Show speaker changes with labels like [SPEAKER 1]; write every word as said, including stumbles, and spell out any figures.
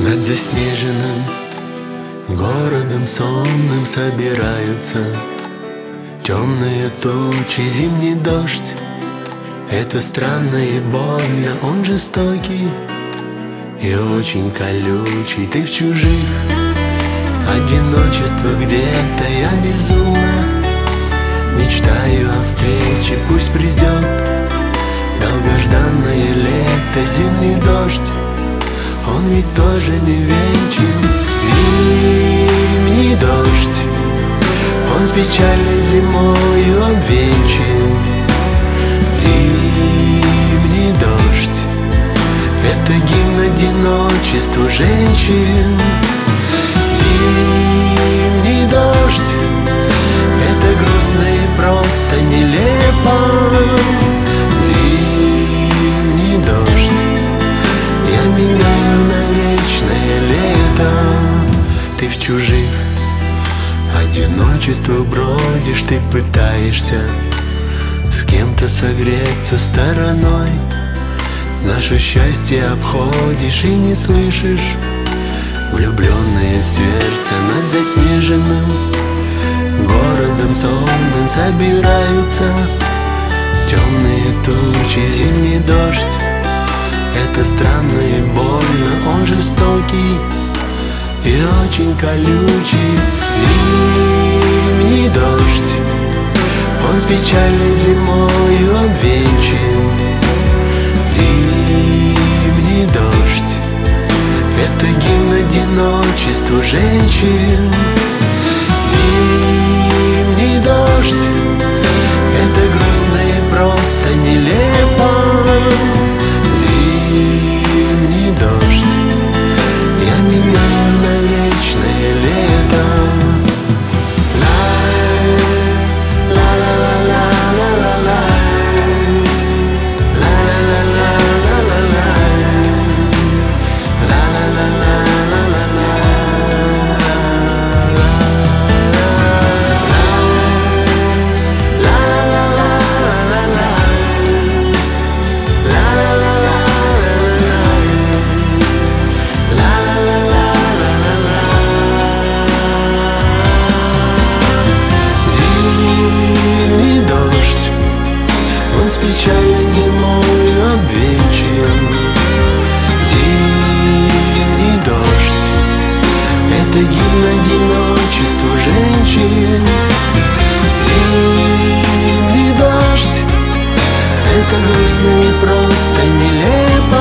[SPEAKER 1] Над заснеженным городом сонным собираются темные тучи, зимний дождь. Это странно и больно, он жестокий и очень колючий. Ты в чужих, одиночество где-то, я безумно мечтаю о встрече. Пусть придет долгожданное лето, зимний дождь, он ведь тоже не вечен. Зимний дождь, он с печальной зимою обвенчан. Зимний дождь, это гимн одиночеству женщин. Зимний дождь, это грустно и просто нелепо. Зимний дождь, я меняю на вечное лето. Ты в чужих, одиночество бродишь, ты пытаешься с кем-то согреться стороной. Наше счастье обходишь и не слышишь. Влюбленные сердце над заснеженным городом сонным собираются темные тучи, зимний дождь. Это странно и больно, он жестокий и очень колючий. Зимний дождь, он с печальной зимою обвенчан. Зимний дождь, это гимн одиночеству женщин. Зимний дождь, это грустно и просто нелепо. Зимний дождь, я меняю на вечное лето. С печальной зимой обвенчан. Зимний дождь, это гимн одиночеству женщин. Зимний дождь, это грустно и просто нелепо.